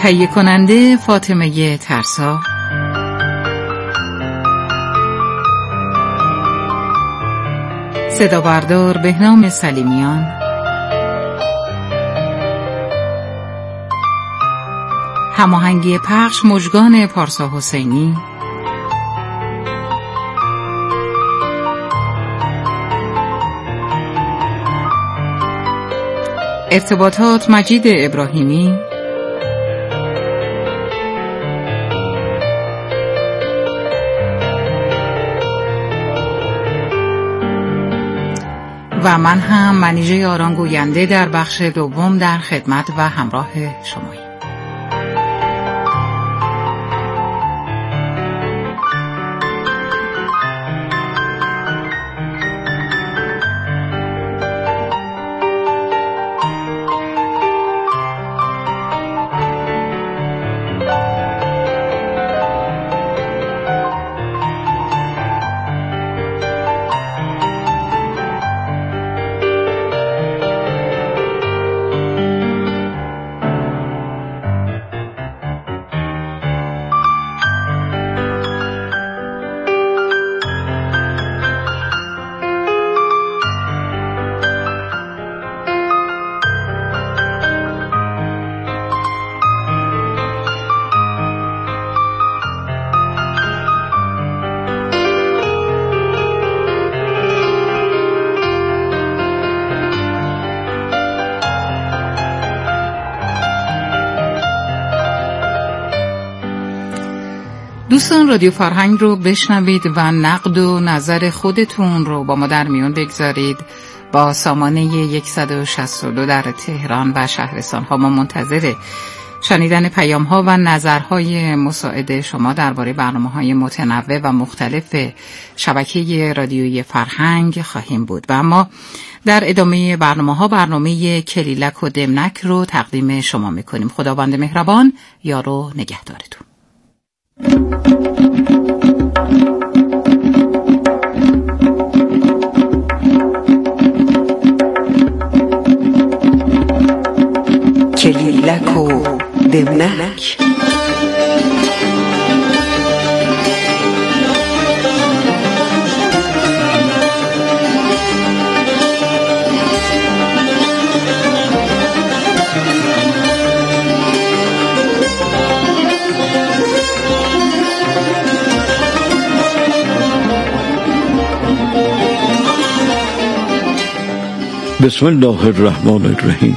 تهیه کننده فاطمه ترسا، صدا بردار بهنام سلیمیان، هماهنگی پخش مژگان پارسا حسینی، ارتباطات مجید ابراهیمی، و من هم منیژه یاران گوینده در بخش دوم در خدمت و همراه شماییم. دوستان، رادیو فرهنگ رو بشنوید و نقد و نظر خودتون رو با ما در میون بگذارید. با سامانه 162 در تهران و شهرستان‌ها ما منتظر شنیدن پیام‌ها و نظرهای مساعد شما درباره برنامه‌های متنوع و مختلف شبکه رادیویی فرهنگ خواهیم بود. و اما در ادامه برنامه‌ها برنامه کلیلک و دمنک رو تقدیم شما می‌کنیم. خداوند مهربان یار و نگهدارتون. کلیلک و دمنک. بسم الله الرحمن الرحیم.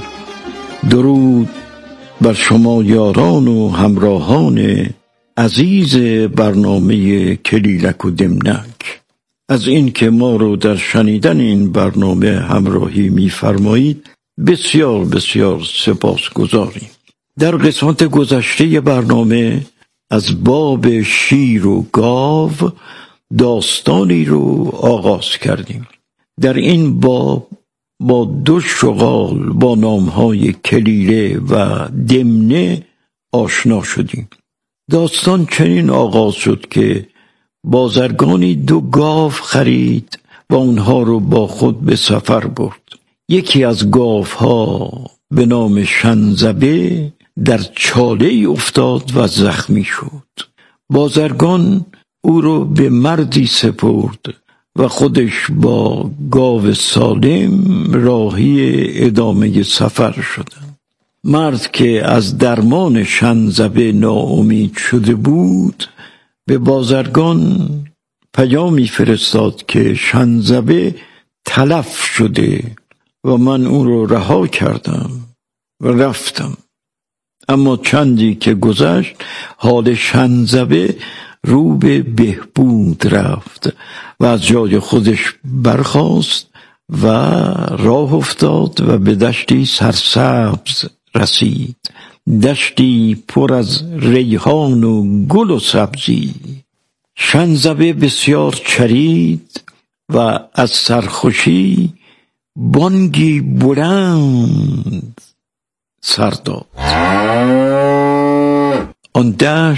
درود بر شما یاران و همراهان عزیز برنامه کلیلک و دمنک. از این که ما رو در شنیدن این برنامه همراهی می‌فرمایید بسیار بسیار سپاسگزاریم. در قسمت گذشته برنامه از باب شیر و گاو داستانی رو آغاز کردیم. در این باب با دو شغال با نامهای کلیله و دمنه آشنا شدیم. داستان چنین آغاز شد که بازرگانی دو گاو خرید و اونها رو با خود به سفر برد. یکی از گاوها به نام شنزبه در چاله افتاد و زخمی شد. بازرگان او رو به مردی سپرد و خودش با گاو سالم راهی ادامه سفر شدند. مرد که از درمان شنزبه ناامید شده بود به بازرگان پیامی فرستاد که شنزبه تلف شده و من اون رو رها کردم و رفتم. اما چندی که گذشت حال شنزبه رو به بهبود رفت و از جای خودش برخاست و راه افتاد و به دشتی سرسبز رسید. دشتی پر از ریحان و گل و سبزی. شنزبه بسیار چرید و از سرخوشی بانگی بلند سر داد. آن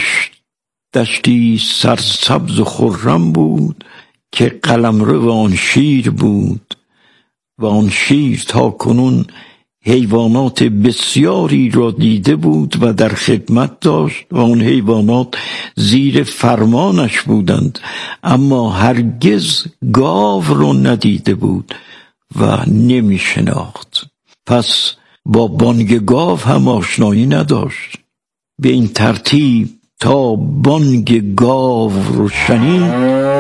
دشتی سرسبز و خرم بود که قلمرو آن شیر بود و آن شیر تا کنون حیوانات بسیاری را دیده بود و در خدمت داشت و آن حیوانات زیر فرمانش بودند، اما هرگز گاو را ندیده بود و نمی شناخت. پس با بانگ گاو هم آشنایی نداشت. به این ترتیب تا بانگ گاو رو شنید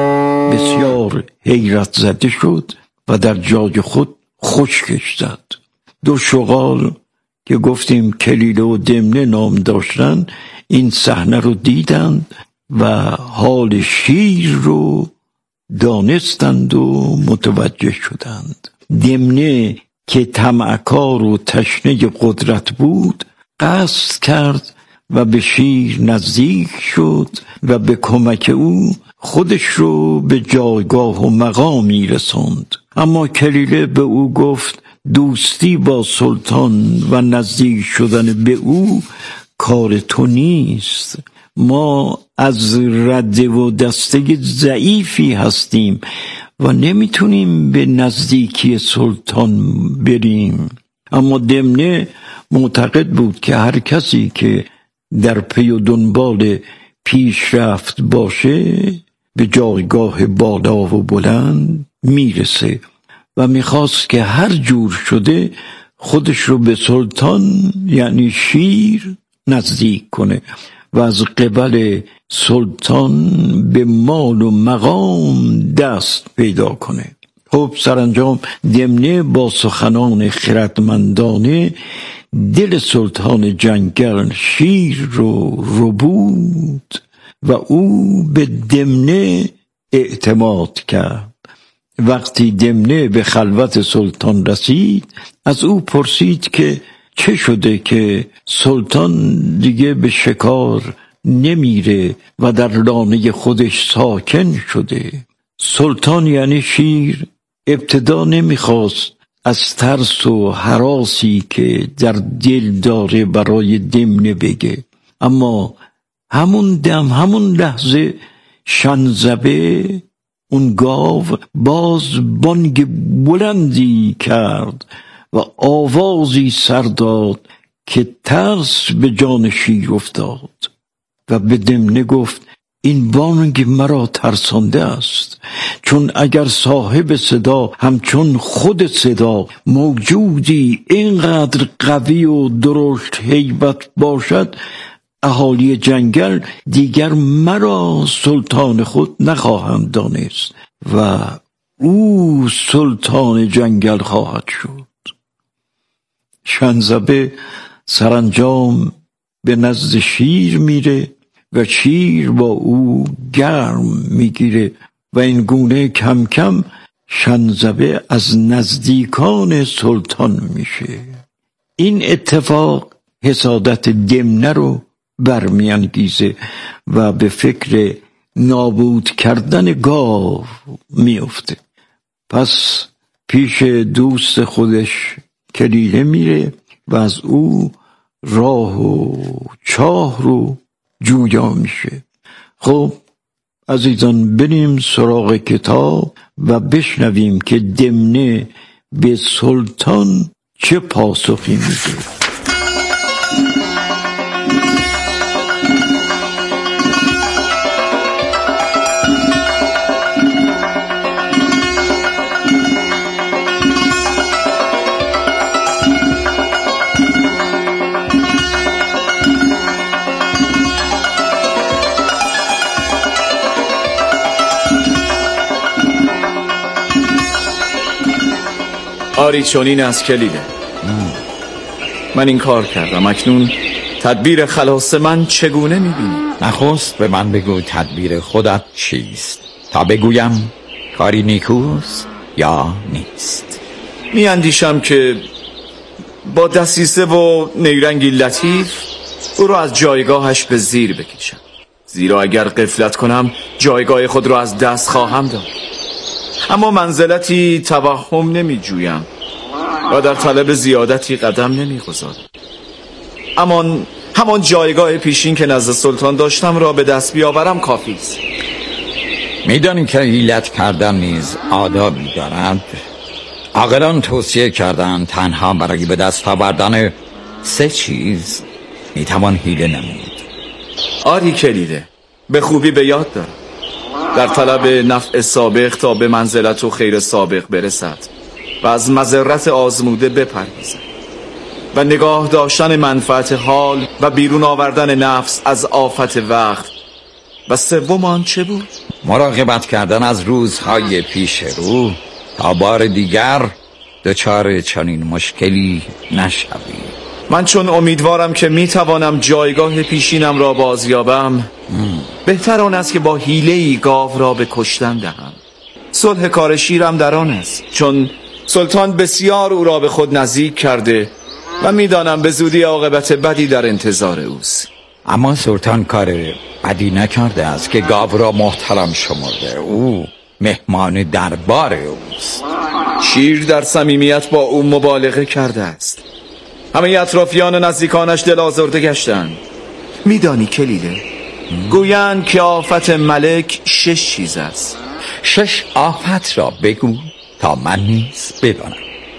بسیار حیرت زده شد و در جای خود خشکش زد. دو شغال که گفتیم کلیله و دمنه نام داشتن این صحنه رو دیدند و حال شیر رو دانستند و متوجه شدند. دمنه که طمعکار و تشنه قدرت بود قصد کرد و به شیر نزدیک شد و به کمک او خودش رو به جایگاه و مقامی رساند. اما کلیله به او گفت دوستی با سلطان و نزدیک شدن به او کار تو نیست. ما از رده و دسته ضعیفی هستیم و نمیتونیم به نزدیکی سلطان بریم. اما دمنه معتقد بود که هر کسی که در پی و دنبال پیشرفت باشه به جایگاه بالا و بلند میرسه و میخواست که هر جور شده خودش رو به سلطان یعنی شیر نزدیک کنه و از قبل سلطان به مال و مقام دست پیدا کنه. خب سرانجام دمنه با سخنان خردمندانه دل سلطان جنگل شیر رو بود و او به دمنه اعتماد کرد. وقتی دمنه به خلوت سلطان رسید از او پرسید که چه شده که سلطان دیگه به شکار نمیره و در لانه خودش ساکن شده. سلطان یعنی شیر ابتدا نمیخواست از ترس و هراسی که در دل داره برای دمنه بگه، اما همون لحظه شنزبه اون گاو باز بانگ بلندی کرد و آوازی سر داد که ترس به جان شیر افتاد و به دمنه گفت این بانگ مرا ترسانده است، چون اگر صاحب صدا همچون خود صدا موجودی اینقدر قوی و درشت هیبت باشد اهالی جنگل دیگر مرا سلطان خود نخواهند دانست و او سلطان جنگل خواهد شد. شنزبه سرانجام به نزد شیر میره و شیر با او گرم میگیره و این گونه کم کم شنزبه از نزدیکان سلطان میشه. این اتفاق حسادت دمنه رو برمیانگیزه و به فکر نابود کردن گاو میفته. پس پیش دوست خودش کلیله میره و از او راه و چاه رو جویا میشه. خب عزیزان بریم سراغ کتاب و بشنویم که دمنه به سلطان چه پاسخی میده. آری چنین از کلیله، من این کار کردم، اکنون تدبیر خلاص من چگونه میبینی؟ نخست به من بگو تدبیر خودت چیست تا بگویم کاری نیکوست یا نیست. میاندیشم که با دسیسه و نیرنگی لطیف او را از جایگاهش به زیر بکشم، زیرا اگر غفلت کنم جایگاه خود را از دست خواهم داد. اما منزلتی توهم نمی جویم و در طلب زیادتی قدم نمی گذارم. همان جایگاه پیشین که نزد سلطان داشتم را به دست بیاورم کافی است. میدانی که حیلت کردن نیز آدابی دارد. عاقلان توصیه کردند تنها برای به دست آوردن 3 چیز میتوان حیله نمود. آری کلیله، به خوبی به یاد دارم. در طلب نفع سابق تا به منزلت و خیر سابق برسد و از مضرت آزموده بپرهیزد و نگاه داشتن منفعت حال و بیرون آوردن نفس از آفت وقت. و سوم آن چه بود؟ مراقبت کردن از روزهای پیش رو تا بار دیگر دچار چنین مشکلی نشوی. من چون امیدوارم که میتوانم جایگاه پیشینم را بازیابم، بهتر آن است که با حیله‌ای گاو را به کشتن دهم. صلح کار شیرم در آن است، چون سلطان بسیار او را به خود نزدیک کرده و میدانم به زودی عاقبت بدی در انتظار اوست. اما سلطان کار بدی نکرده است که گاو را محترم شمرده. او مهمان دربار اوست. شیر در صمیمیت با او مبالغه کرده است. همه اطرافیان و نزدیکانش دل آزرده گشتند. میدانی کلیله، گویند که آفت ملک 6 چیز است. 6 آفت را بگو تا من نیز بدانم.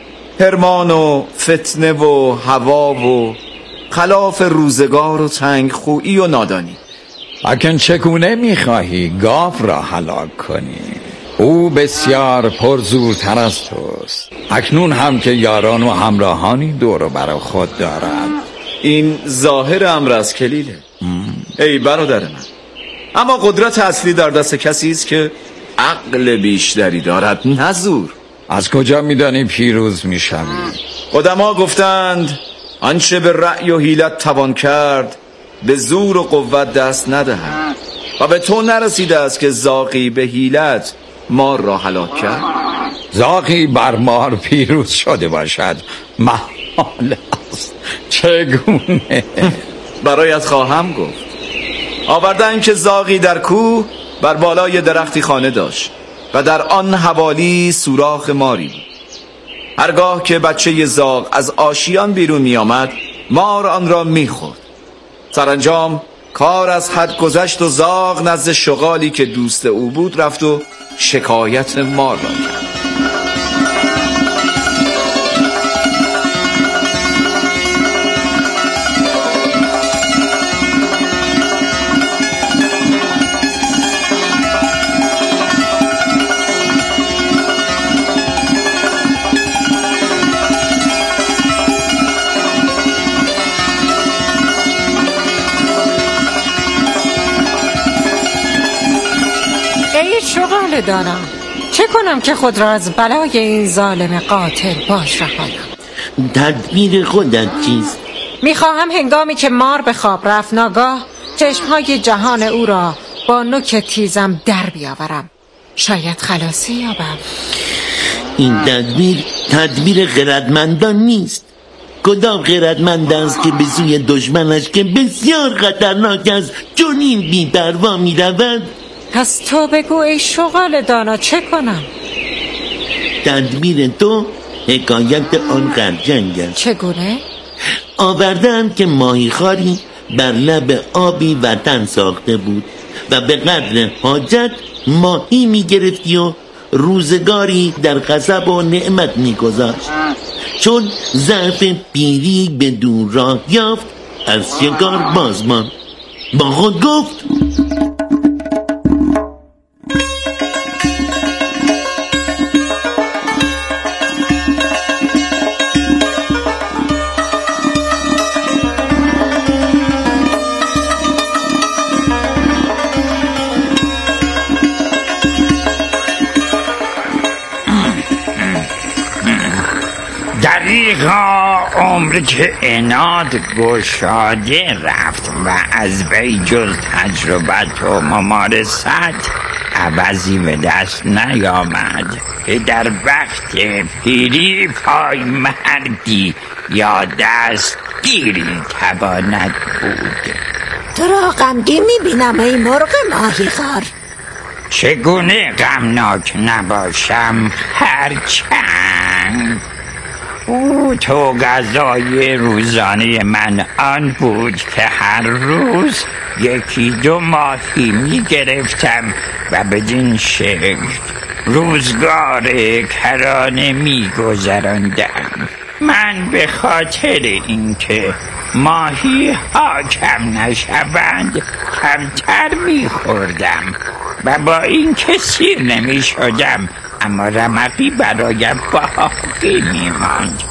حرمان و فتنه و هوا و خلاف روزگار و تنگ خویی و نادانی. اکنون چگونه میخواهی گاو را هلاک کنی؟ او بسیار پرزورتر از توست. اکنون هم که یاران و همراهانی دور برای خود دارد. این ظاهر امر است کلیله. ای برادر من، اما قدرت اصلی در دست کسی است که عقل بیشتری دارد، نه زور. از کجا میدانی پیروز میشوی؟ قدما گفتند آنچه به رأی و حیلت توان کرد به زور و قوت دست ندهد. و به تو نرسیده است که زاغی به حیلت مار را هلاک کرد؟ زاغی بر مار پیروز شده باشد محال است. چگونه؟ برایت خواهم گفت. آوردن که زاغی در کوه بر بالای درختی خانه داشت و در آن حوالی سوراخ ماری بود. هرگاه که بچه زاغ از آشیان بیرون می آمد، مار آن را می خورد. سرانجام کار از حد گذشت و زاغ نزد شغالی که دوست او بود رفت و شکایت مار را کرد. شغال دارم، چه کنم که خود را از بلای این ظالم قاتل باش رهانم؟ تدبیر خودت چیست؟ میخواهم هنگامی که مار به خواب رفت ناگاه چشمهای جهان او را با نوک تیزم در بیاورم. شاید خلاصی یابم. این تدبیر خردمندان نیست. کدام خردمند است که به سوی دشمنش که بسیار خطرناک است چنین بی‌پروا می‌رود؟ پس تو بگو ای شغال دانا چه کنم؟ تدبیر تو حکایت آن خرجنگ است. چگونه؟ آوردند که ماهیخواری بر لب آبی وطن ساخته بود و به قدر حاجت ماهی میگرفتی و روزگاری در قصب و نعمت میگذاشت. چون ضعف پیری به دور راه یافت از شکار بازمان. با خود گفت دریغا عمر که عناد گشاده رفت و از وی جز تجربت و ممارست عوضی به دست نیامد که در وقت پیری پای مردی یا دست گیری تواند بود. تو را غمگین میبینم ای مرغ ماهیخوار. چگونه غمناک نباشم هرچند تو غذای روزانه من آن بود که هر روز 1-2 ماهی می گرفتم و بدین شکل روزگار کرانه می‌گذراندم. من به خاطر اینکه ماهی ها کم نشوند کمتر می‌خوردم و با اینکه سیر نمی‌شدم اما رمقی برایم باقی می‌ماند.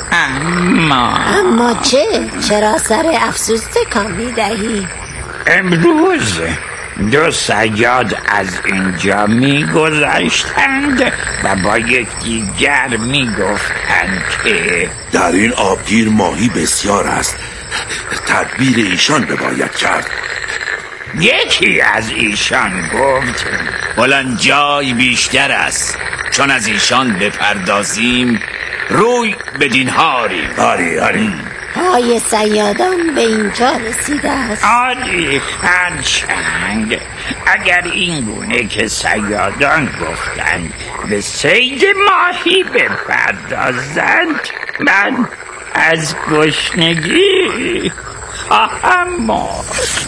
اما چرا سر افسوس تکان می‌دهی؟ امروز 2 صیاد از اینجا می‌گذشتند و با یکدیگر می‌گفتند که در این آبگیر ماهی بسیار است، تدبیر ایشان بباید کرد. یکی از ایشان گفت فلان جای بیشتر است، چون از ایشان بپردازیم روی بدین هاریم. آری پای صیادان به اینجا رسیده است. آری خرچنگ، اگر این گونه که صیادان گفتند به صید ماهی بپردازند من از گشنگی خواهم مرد.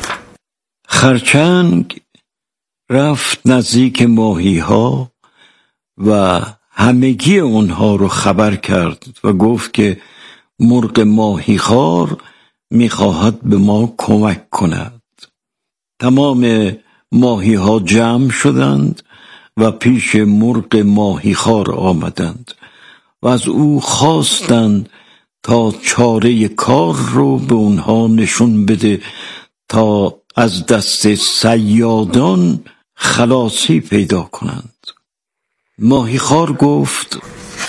خرچنگ رفت نزدیک ماهی ها و همگی اونها رو خبر کرد و گفت که مرغ ماهیخوار میخواهد به ما کمک کند. تمام ماهی ها جمع شدند و پیش مرغ ماهیخوار آمدند و از او خواستند تا چاره کار رو به اونها نشون بده تا از دست صیادان خلاصی پیدا کنند. ماهیخوار گفت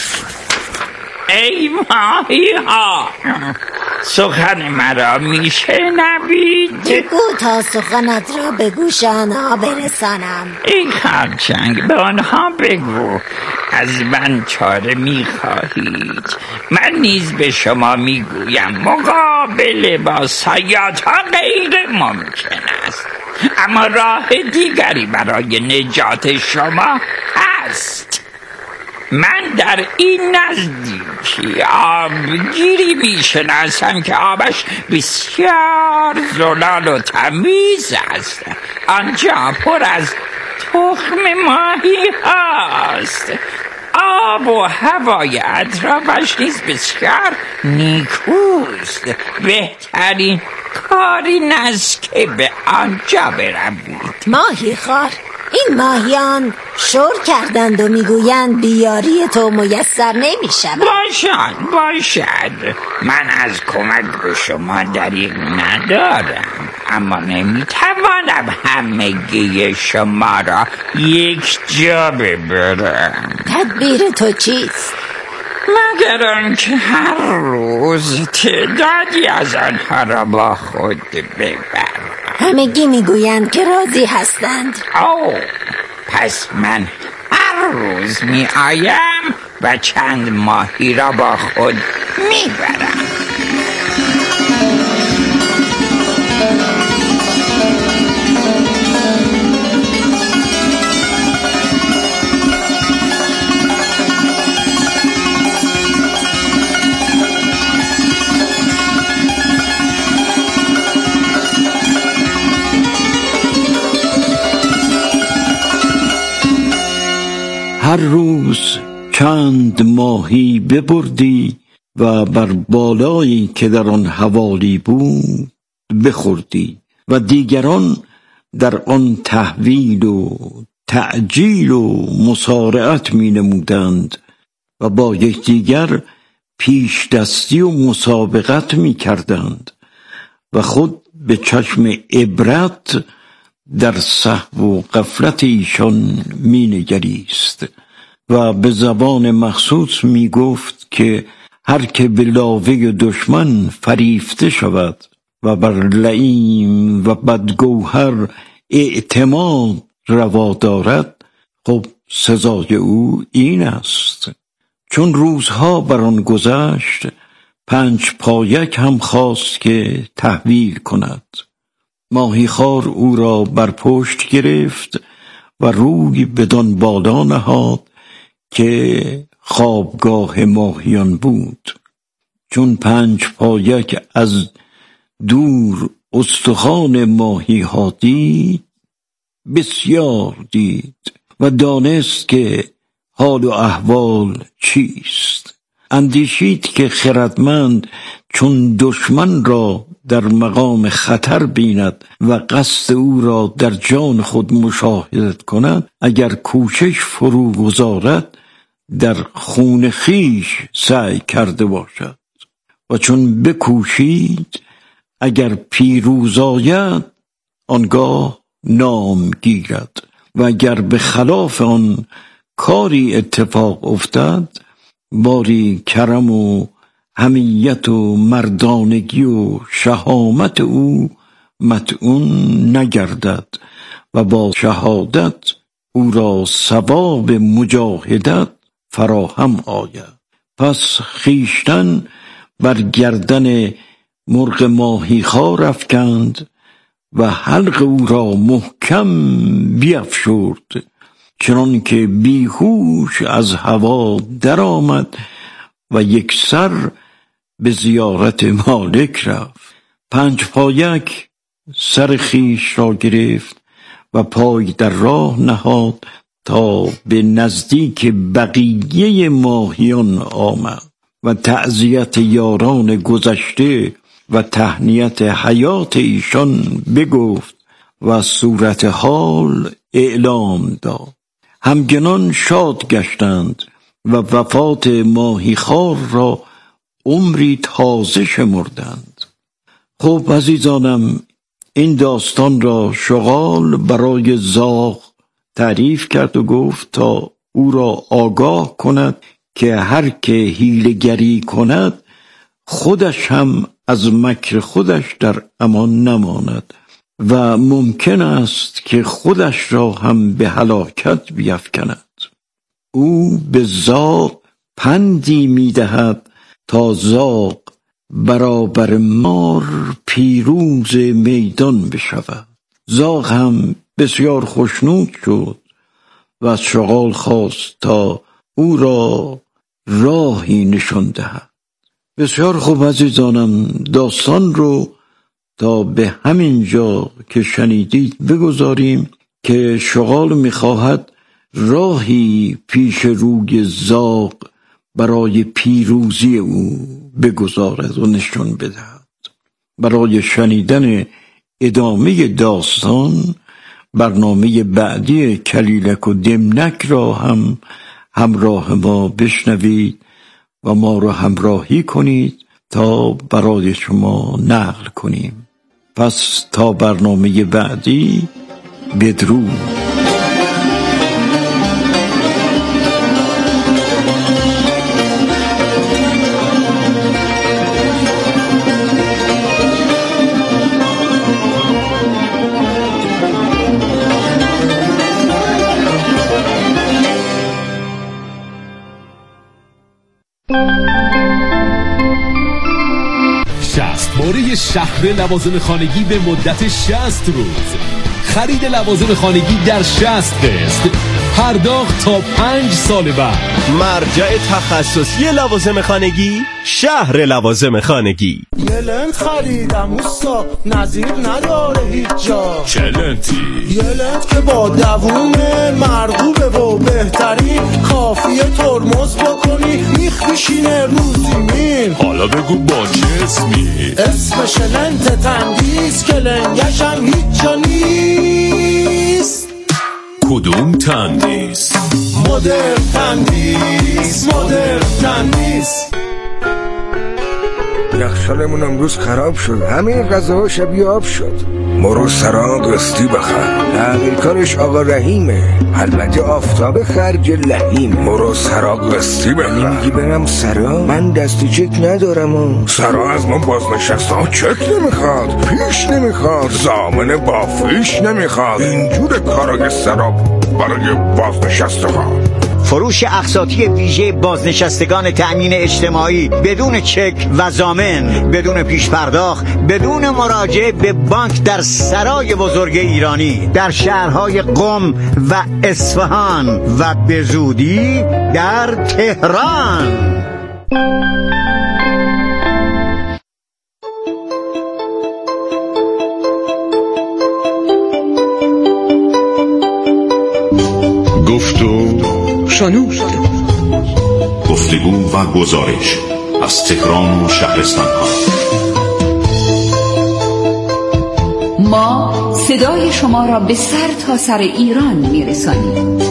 ای ماهی ها، سخن مرا میشنوید؟ بگو تا سخنت را به گوش آنها برسانم. ای خرچنگ، به آنها بگو از من چاره میخواهید. من نیز به شما میگویم مقابله با صیادها غیر ممکن است، اما راه دیگری برای نجات شما هست. من در این نزدیکی آبگیری میشناسم که آبش بسیار زلال و تمیز است. آنجا پر از تخم ماهی هاست. آب و هوای اطرافش نیز بسیار نیکوست. بهترین کاری این است که به آنجا بروید. ماهی خار، این ماهیان شور کردند و میگویند بیاری تو میسر نمیشود. باشد من از کمک به شما دریغ ندارم، اما نمیتوانم همگی شما را یک جا ببرم. تدبیر تو چیست؟ مگر آنکه هر روز تعدادی از آنها را با خود ببرم. همگی میگویند که راضی هستند. پس من هر روز می آیم و چند ماهی را با خود می برم. هر روز چند ماهی ببردی و بر بالایی که در آن حوالی بود بخوردی و دیگران در آن تحویل و تعجیل و مسارعت می نمودند و با یکدیگر پیش دستی و مسابقت می کردند و خود به چشم عبرت در سهو و غفلت ایشان می نگریست و به زبان مخصوص می گفت که هر که به لاوه دشمن فریفته شود و بر لئیم و بدگوهر اعتماد روا دارد، خب سزای او این است. چون روزها بر آن گذشت 5 پایک هم خواست که تحویل کند. ماهیخوار او را بر پشت گرفت و روی بدان بالا نهاد که خوابگاه ماهیان بود. چون 5 پایک از دور استخوان ماهی ها دید، بسیار دید و دانست که حال و احوال چیست. اندیشید که خردمند چون دشمن را در مقام خطر بیند و قصد او را در جان خود مشاهدت کند، اگر کوشش فرو گذارد در خون خویش سعی کرده باشد و چون بکوشید اگر پیروز آید آنگاه نام گیرد و اگر به خلاف آن کاری اتفاق افتد باری کرم و حمیت و مردانگی و شهامت او مطعون نگردد و با شهادت او را ثواب مجاهدت فراهم آید. پس خیشتن بر گردن مرغ ماهیخوار افکند و حلق او را محکم بیفشرد، چنان که بیهوش از هوا در آمد و یک سر به زیارت مالک رفت. 5 پایک سر خیش را گرفت و پای در راه نهاد تا به نزدیک بقیه ماهیان آمد و تعزیت یاران گذشته و تهنیت حیات ایشان بگفت و صورت حال اعلام داد. همگنان شاد گشتند و وفات ماهیخوار را عمری تازه شمردند. خب عزیزانم، این داستان را شغال برای زاغ تعریف کرد و گفت تا او را آگاه کند که هر که حیله‌گری کند خودش هم از مکر خودش در امان نماند و ممکن است که خودش را هم به هلاکت بیفکند. او به زاغ پندی می‌دهد تا زاغ برابر مار پیروز میدان بشود. زاغ هم بسیار خوشنود شد و از شغال خواست تا او را راهی نشان دهد. بسیار خوب عزیزانم، داستان رو تا به همین جا که شنیدید بگذاریم که شغال می‌خواهد راهی پیش روی زاغ برای پیروزی او بگذارد و نشان بدهد. برای شنیدن ادامه داستان برنامه بعدی کلیلک و دمنک را هم همراه ما بشنوید و ما را همراهی کنید تا برای شما نقل کنیم. پس تا برنامه بعدی، بدرود. شست‌باره شهر لوازم خانگی به مدت 60 روز. خرید لوازم خانگی در 60 قسط، پرداخت تا 5 سال بعد. مرجع تخصصی لوازم خانگی، شهر لوازم خانگی. یه لنت خریدم اوستا، نظیر نداره هیچ جا. چه لنتی؟ یه لنت که با دوومه، مرغوبه و بهترین، کافیه ترمز بکنی میخ میشینه رو زمین. حالا بگو با چه اسمی؟ اسمش لنت تندیس که لنگشم هیچ جا نیست. کدوم تندیس؟ مدرن تندیس، مدرن تندیس. یخچالمون امروز خراب شد، همه غذاها شبیه آب شد. مرو سرا قسطی بخر، تعمیر کارش آقا رحیمه، البته آفتاب خرج لحیم. مرو سرا قسطی بخر. میگی برم سرا؟ من دست چک ندارم و سرا از ما بازنشسته ها چک نمیخواد، پیش نمیخواد، ضامن با فیش نمیخواد. اینجور کارای سرا برای بازنشسته ها. فروش اقساطی ویژه بازنشستگان تأمین اجتماعی بدون چک و ضامن، بدون پیش پرداخت، بدون مراجعه به بانک در سرای بزرگ ایرانی در شهرهای قم و اصفهان و به زودی در تهران. شنود. گفتگو و گزارش از تهران و شهرستان‌ها. ما صدای شما را به سر تا سر ایران می‌رسانیم.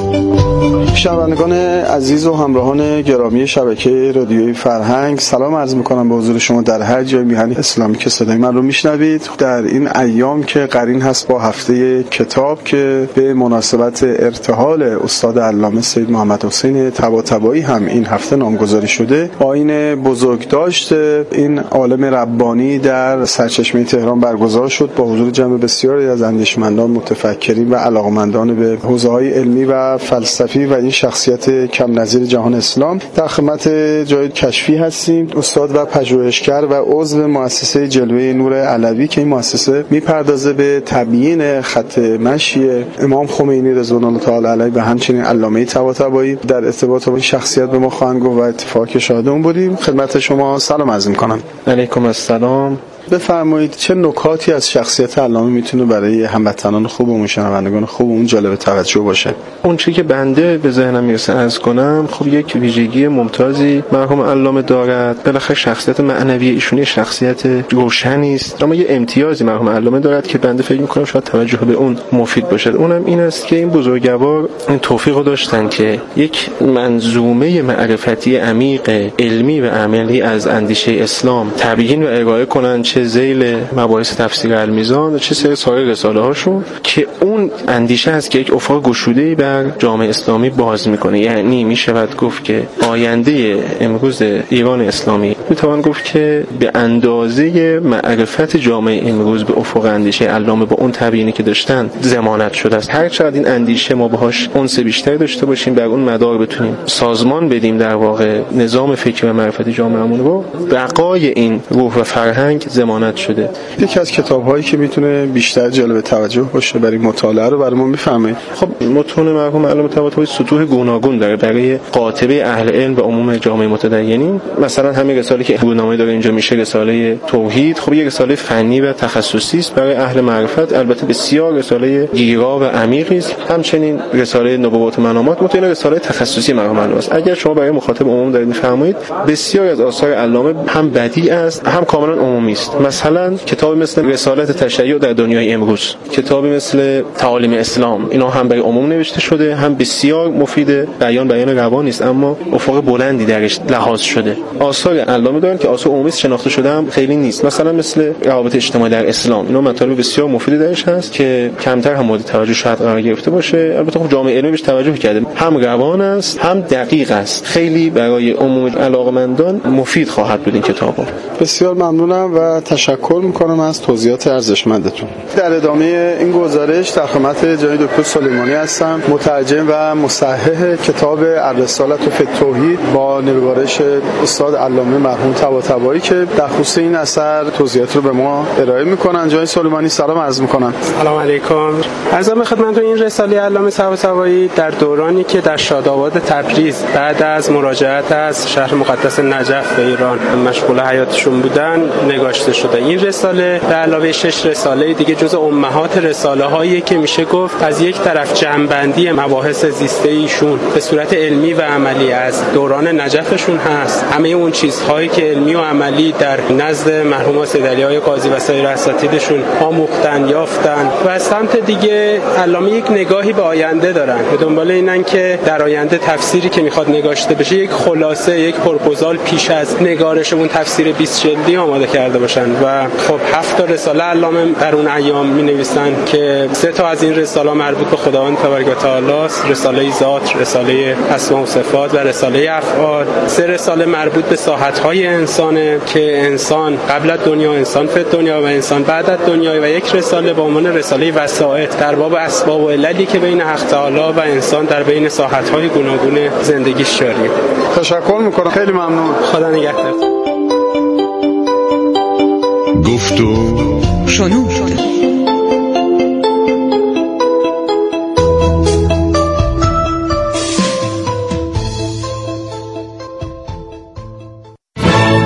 شنوندگان عزیز و همراهان گرامی شبکه رادیوی فرهنگ، سلام عرض می‌کنم به حضور شما در هر جای میهن اسلامی که صدای من رو میشنوید. در این ایام که قرین هست با هفته کتاب که به مناسبت ارتحال استاد علامه سید محمد حسین طباطبایی هم این هفته نامگذاری شده، آیین بزرگداشت این عالم ربانی در سرچشمه تهران برگزار شد با حضور جمع بسیاری از اندیشمندان، متفکرین و علاقه‌مندان به حوزه‌های علمی و فلسفی و این شخصیت کم نظیر جهان اسلام. در خدمت جاوید کشفی هستیم، استاد و پژوهشگر و عضو مؤسسه جلوه نور علوی که این مؤسسه میپردازه به تبیین خط مشی امام خمینی رضوان الله تعالی علیه و همچنین علامه طباطبایی. در ارتباط با این شخصیت به ما خواهند گفت و اتفاقی که شاهد اون بودیم. خدمت شما سلام عرض می‌کنم. علیکم السلام. بفرمایید چه نکاتی از شخصیت علامه میتونه برای هموطنان خوبمون، شنوندگان خوبمون جالب توجه باشه؟ اون چیزی که بنده به ذهنم میرسه عرض کنم، خب یک ویژگی ممتازی مرحوم علامه دارد. بالاخره شخصیت معنوی ایشون شخصیت روشنی است، اما یه امتیازی مرحوم علامه دارد که بنده فکر میکنم شاید توجه به اون مفید باشد. اونم این است که این بزرگوار این توفیق رو داشتن که یک منظومه معرفتی عمیق علمی و عملی از اندیشه اسلام تبیین و ارائه کنن، چه ذیل مباحث تفسیر المیزان و چه سایر رساله هاشون، که اون اندیشه است که یک افق گشوده‌ای بر جامعه اسلامی باز میکنه. یعنی میشود گفت که آینده امروز ایران اسلامی میتوان گفت که به اندازه معرفت جامعه امروز به افق اندیشه علامه با اون تبیینی که داشتن ضمانت شده است. هر چقدر این اندیشه ما باهاش انس بیشتر داشته باشیم، بر اون مدار بتونیم سازمان بدیم در واقع نظام فکری و معرفتی جامعهمون رو، بقای این روح و فرهنگ ضمانت شده. یکی از کتاب‌هایی که میتونه بیشتر جلب توجه باشه برای مطالعه رو برامون بفرمایید. خب متون مرحوم علامه طباطبایی سطوح گوناگون داره برای قاطبه اهل علم و عموم جامعه متدینین. مثلا همین رساله که گونه‌ای داره اینجا میشه رساله توحید، خب یک رساله فنی و تخصصی است برای اهل معرفت، البته بسیار رساله گیرا و عمیقی است. همچنین رساله نبوات و منامات متون رساله تخصصی مرحوم علامه است. اگر شما برای مخاطب عموم دارید میفرمایید، بسیار از آثار علامه هم بدیع است هم کاملا عمومی است. مثلا کتاب مثل رسالت تشیع در دنیای امروز، کتابی مثل تعالیم اسلام، اینا هم برای عموم نوشته شده، هم بسیار مفیده، بیان روانی است اما افق بلندی درش لحاظ شده. آثار علامه دارن که آثار عمومی شناخته شده هم خیلی نیست، مثلا مثل روابط اجتماعی در اسلام، اینا مطالب بسیار مفیدی درش هست که کمتر هم مورد توجه شاید قرار گرفته باشه. البته خب جامعه علمی بهش توجه کرده، هم روان است هم دقیق است، خیلی برای عموم علاقه‌مندان مفید خواهد بود این کتابو. بسیار ممنونم و تشکر میکنم از توضیحات ارزشمندتون. در ادامه این گزارش در خدمت جناب دکتر سلیمانی هستم، مترجم و مصحح کتاب الرسالة فی التوحید با نگارش استاد علامه مرحوم طباطبایی که در خصوص این اثر توضیحات رو به ما ارائه میکنن. جناب سلیمانی سلام عرض میکنم. سلام علیکم. عرضم خدمتتون این رساله علامه طباطبایی در دورانی که در شاداباد تبریز بعد از مراجعت از شهر مقدس نجف به ایران مشغول حیاتشون بودن نگاشته شده. این رساله به علاوه 6 رساله دیگه جزء امهات رساله هایی که میشه گفت از یک طرف جمع‌بندی مباحث زیسته ایشون به صورت علمی و عملی از دوران نجفشون هست، همه اون چیزهایی که علمی و عملی در نزد مرحوم سید علی‌های قاضی و سایر اساتیدشون آموختن یافتن، و از سمت دیگه علامه یک نگاهی به آینده دارن، به دنبال اینن که در آینده تفسیری که میخواد نگاشته بشه یک خلاصه، یک پروپوزال پیش از نگارش اون تفسیر 20 جلدی آماده کرده باشن. و خب 7 رساله علامه در اون ایام می‌نویسن که 3 تا از این رساله مربوط به خداوند تبارک و تعالی است، رساله ذات، رساله اسماء و صفات و رساله افعال. 3 رساله مربوط به ساحت‌های انسانه که انسان قبل از دنیا، انسان فی دنیا و انسان بعد از دنیا، و یک رساله با عنوان رساله وسائط در باب اسباب و عللی که بین حق تعالی و انسان در بین ساحت‌های گوناگون زندگیش جاریه. تشکر می‌کنم، خیلی ممنون. خدا نگهدار. گفت و شنود.